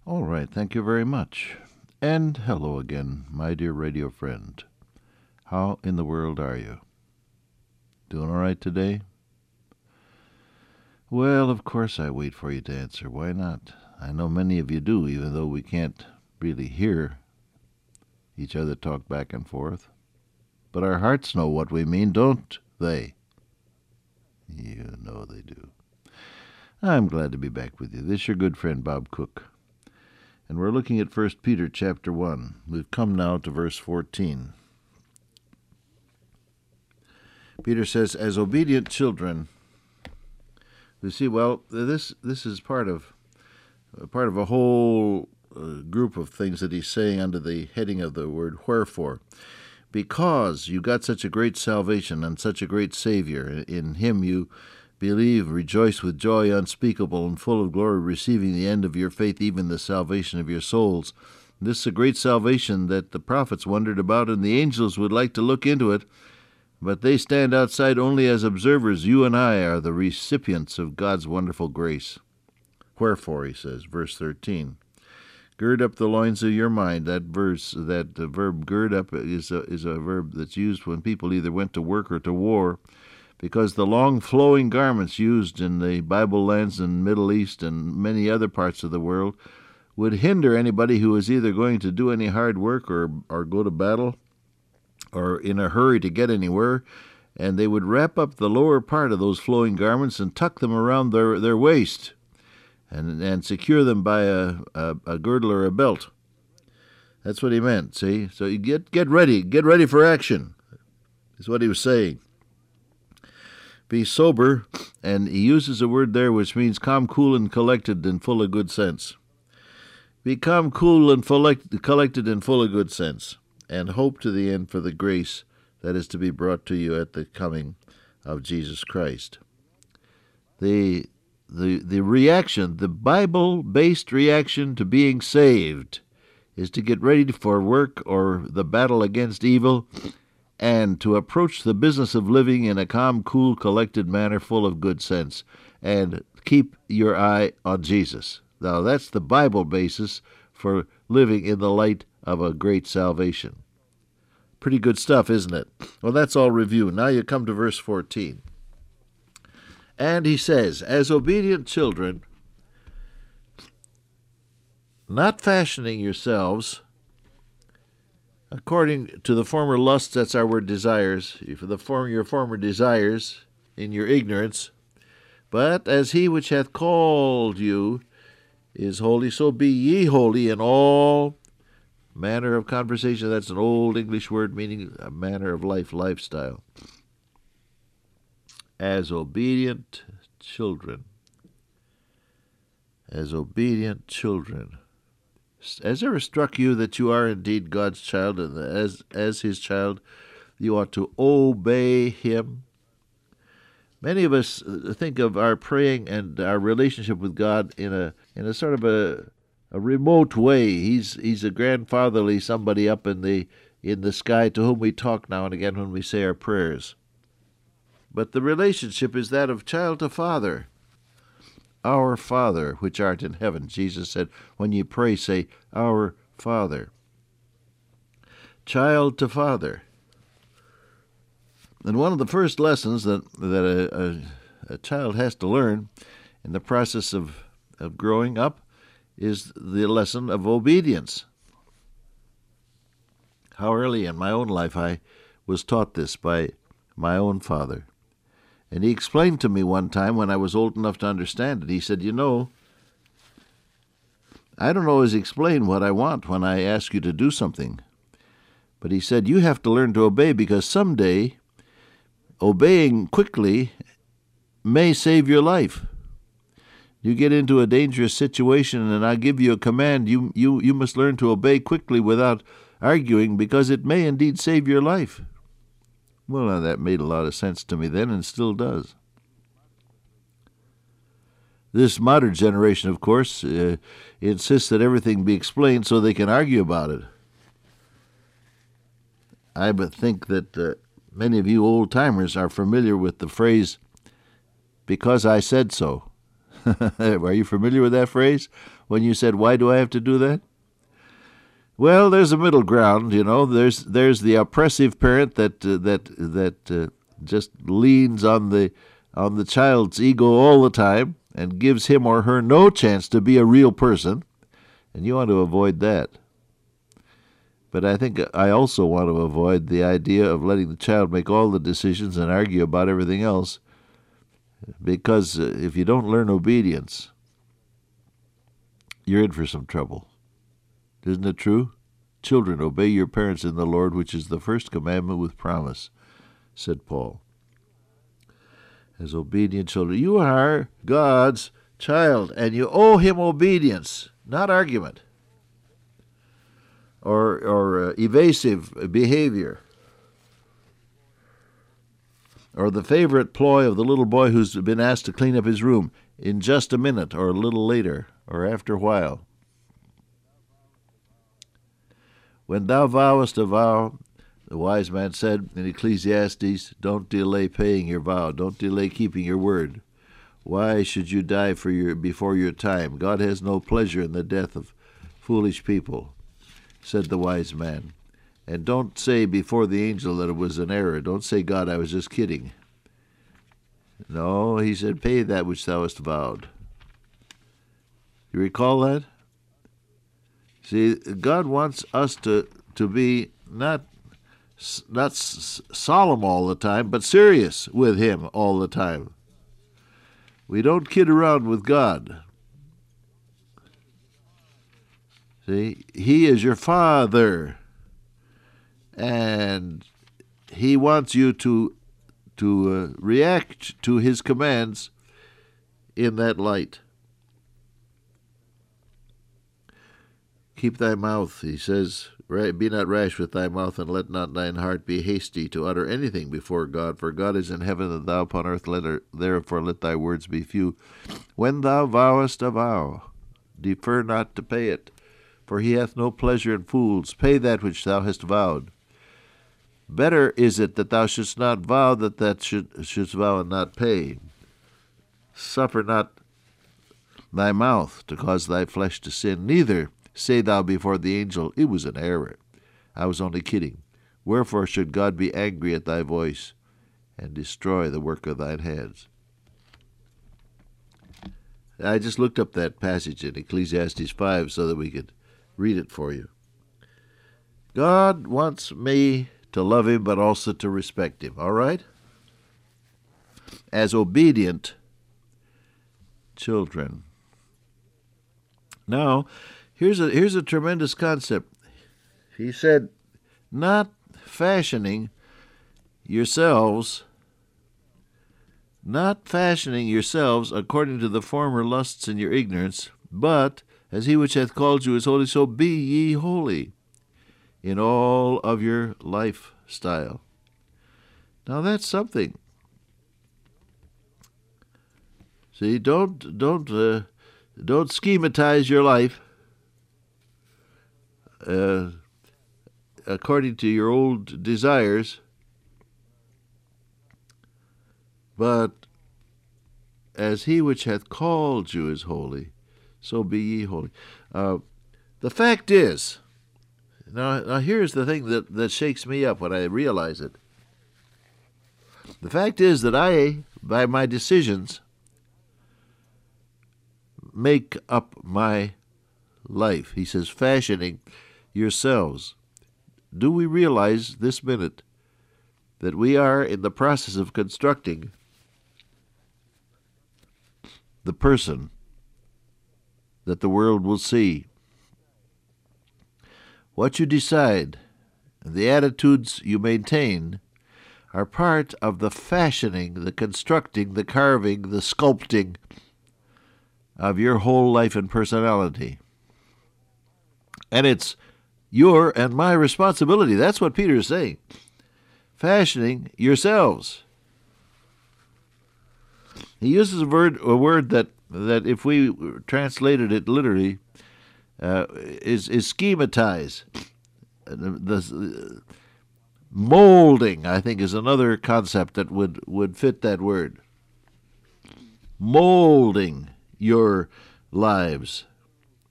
All right, thank you very much. And hello again, my dear radio friend. How in the world are you? Doing all right today? Well, of course I wait for you to answer. Why not? I know many of you do, even though we can't really hear each other talk back and forth. But our hearts know what we mean, don't they? You know they do. I'm glad to be back with you. This is your good friend Bob Cook. And we're looking at 1 Peter chapter 1. We've come now to verse 14. Peter says, as obedient children, you see, well, this is part of a whole group of things that he's saying under the heading of the word wherefore. Because you got such a great salvation and such a great Savior, in him you believe, rejoice with joy unspeakable and full of glory, receiving the end of your faith, even the salvation of your souls. This is a great salvation that the prophets wondered about, and the angels would like to look into it, but they stand outside only as observers. You and I are the recipients of God's wonderful grace. Wherefore, he says, verse 13, gird up the loins of your mind. That verb gird up is a verb that's used when people either went to work or to war, because the long flowing garments used in the Bible lands and Middle East and many other parts of the world would hinder anybody who was either going to do any hard work or go to battle or in a hurry to get anywhere, and they would wrap up the lower part of those flowing garments and tuck them around their waist and secure them by a girdle or a belt. That's what he meant, see? So you get ready for action, is what he was saying. Be sober, and he uses a word there which means calm, cool, and collected and full of good sense. Be calm, cool, and collected and full of good sense, and hope to the end for the grace that is to be brought to you at the coming of Jesus Christ. The reaction, the Bible-based reaction to being saved, is to get ready for work or the battle against evil, and to approach the business of living in a calm, cool, collected manner full of good sense, and keep your eye on Jesus. Now, that's the Bible basis for living in the light of a great salvation. Pretty good stuff, isn't it? Well, that's all review. Now you come to verse 14. And he says, as obedient children, not fashioning yourselves according to the former lusts, that's our word desires, your former desires in your ignorance, but as he which hath called you is holy, so be ye holy in all manner of conversation. That's an old English word meaning a manner of life, lifestyle. As obedient children. As obedient children. Has it ever struck you that you are indeed God's child, and as his child, you ought to obey him? Many of us think of our praying and our relationship with God in a sort of a remote way. He's a grandfatherly somebody up in the sky to whom we talk now and again when we say our prayers. But the relationship is that of child to father. Our Father, which art in heaven. Jesus said, when you pray, say, Our Father. Child to father. And one of the first lessons that a child has to learn in the process of growing up is the lesson of obedience. How early in my own life I was taught this by my own father. And he explained to me one time when I was old enough to understand it. He said, I don't always explain what I want when I ask you to do something. But he said, you have to learn to obey, because someday obeying quickly may save your life. You get into a dangerous situation and I give you a command, you must learn to obey quickly without arguing, because it may indeed save your life. Well, now that made a lot of sense to me then and still does. This modern generation, of course, insists that everything be explained so they can argue about it. I but think that many of you old-timers are familiar with the phrase, because I said so. Are you familiar with that phrase? when you said, why do I have to do that? Well, there's a middle ground, you know. There's the oppressive parent that just leans on the child's ego all the time and gives him or her no chance to be a real person, and you want to avoid that. But I think I also want to avoid the idea of letting the child make all the decisions and argue about everything else, because if you don't learn obedience, you're in for some trouble. Isn't it true? Children, obey your parents in the Lord, which is the first commandment with promise, said Paul. As obedient children, you are God's child, and you owe him obedience, not argument or evasive behavior, or the favorite ploy of the little boy who's been asked to clean up his room in just a minute or a little later or after a while. When thou vowest a vow, the wise man said in Ecclesiastes, don't delay paying your vow. Don't delay keeping your word. Why should you die before your time? God has no pleasure in the death of foolish people, said the wise man. And don't say before the angel that it was an error. Don't say, God, I was just kidding. No, he said, pay that which thou hast vowed. You recall that? See, God wants us to be not solemn all the time, but serious with him all the time. We don't kid around with God. See, he is your Father, and he wants you to react to his commands in that light. Keep thy mouth, he says, be not rash with thy mouth, and let not thine heart be hasty to utter anything before God. For God is in heaven, and thou upon earth, therefore let thy words be few. When thou vowest a vow, defer not to pay it, for he hath no pleasure in fools. Pay that which thou hast vowed. Better is it that thou shouldst not vow that shouldst vow and not pay. Suffer not thy mouth to cause thy flesh to sin, neither say thou before the angel, it was an error. I was only kidding. Wherefore should God be angry at thy voice and destroy the work of thine hands? I just looked up that passage in Ecclesiastes 5 so that we could read it for you. God wants me to love him, but also to respect him, all right? As obedient children. Now, here's a tremendous concept. He said, not fashioning yourselves according to the former lusts in your ignorance, but as he which hath called you is holy, so be ye holy in all of your lifestyle. Now that's something. See, don't schematize your life according to your old desires, but as he which hath called you is holy, so be ye holy. The fact is, now here's the thing that shakes me up when I realize it. The fact is that I, by my decisions, make up my life. He says, fashioning yourselves. Do we realize this minute that we are in the process of constructing the person that the world will see? What you decide and the attitudes you maintain are part of the fashioning, the constructing, the carving, the sculpting of your whole life and personality. And it's your and my responsibility. That's what Peter is saying. Fashioning yourselves. He uses a word that if we translated it literally, is schematize. The molding, I think, is another concept that would fit that word. Molding your lives.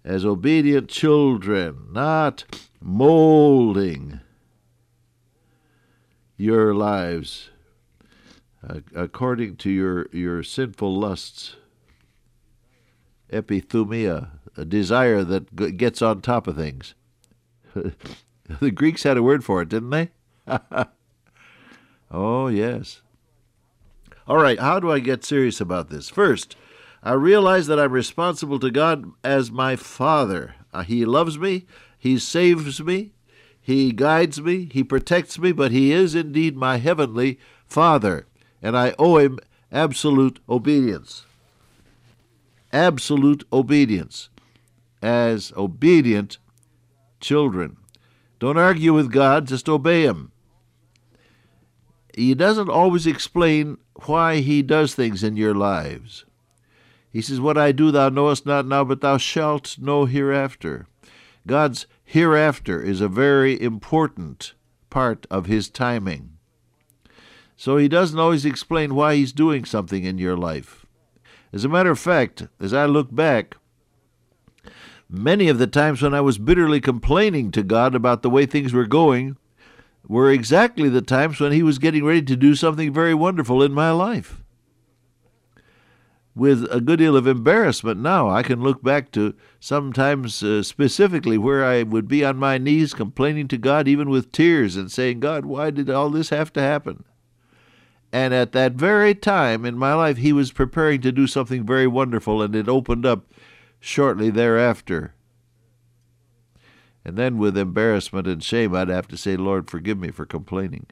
as obedient children, not molding your lives according to your sinful lusts. Epithumia, a desire that gets on top of things. The Greeks had a word for it, didn't they? Oh, yes. All right, how do I get serious about this? First, I realize that I'm responsible to God as my Father. He loves me, He saves me, He guides me, He protects me, but He is indeed my heavenly Father, and I owe Him absolute obedience. Absolute obedience as obedient children. Don't argue with God, just obey Him. He doesn't always explain why He does things in your lives. He says, "What I do thou knowest not now, but thou shalt know hereafter." God's hereafter is a very important part of His timing. So He doesn't always explain why He's doing something in your life. As a matter of fact, as I look back, many of the times when I was bitterly complaining to God about the way things were going were exactly the times when He was getting ready to do something very wonderful in my life. With a good deal of embarrassment now, I can look back to sometimes specifically where I would be on my knees complaining to God, even with tears, and saying, "God, why did all this have to happen?" And at that very time in my life, He was preparing to do something very wonderful, and it opened up shortly thereafter. And then with embarrassment and shame, I'd have to say, "Lord, forgive me for complaining."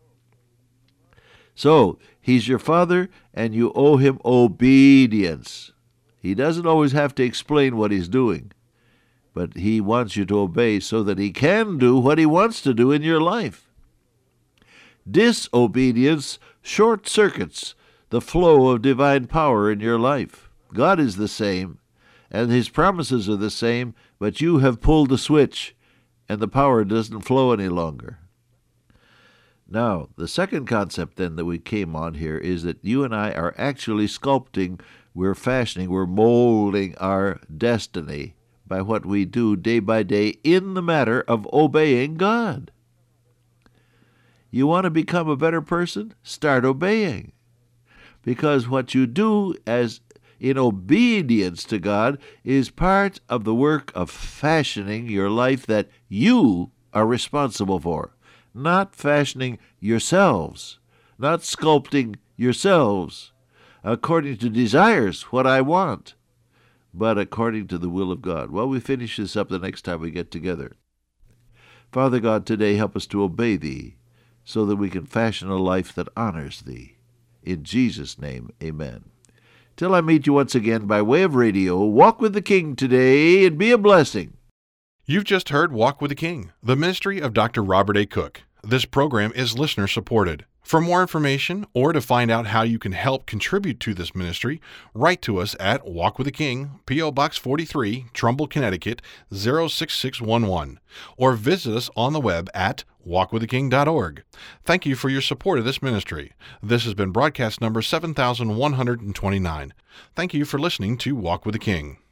So, He's your Father, and you owe Him obedience. He doesn't always have to explain what He's doing, but He wants you to obey so that He can do what He wants to do in your life. Disobedience short-circuits the flow of divine power in your life. God is the same, and His promises are the same, but you have pulled the switch, and the power doesn't flow any longer. Now, the second concept then that we came on here is that you and I are actually sculpting, we're fashioning, we're molding our destiny by what we do day by day in the matter of obeying God. You want to become a better person? Start obeying. Because what you do as in obedience to God is part of the work of fashioning your life that you are responsible for. Not fashioning yourselves, not sculpting yourselves according to desires, what I want, but according to the will of God. Well, we finish this up the next time we get together. Father God, today help us to obey Thee so that we can fashion a life that honors Thee. In Jesus' name, amen. Till I meet you once again by way of radio, walk with the King today and be a blessing. You've just heard Walk with the King, the ministry of Dr. Robert A. Cook. This program is listener-supported. For more information or to find out how you can help contribute to this ministry, write to us at Walk with the King, P.O. Box 43, Trumbull, Connecticut, 06611, or visit us on the web at walkwiththeking.org. Thank you for your support of this ministry. This has been broadcast number 7129. Thank you for listening to Walk with the King.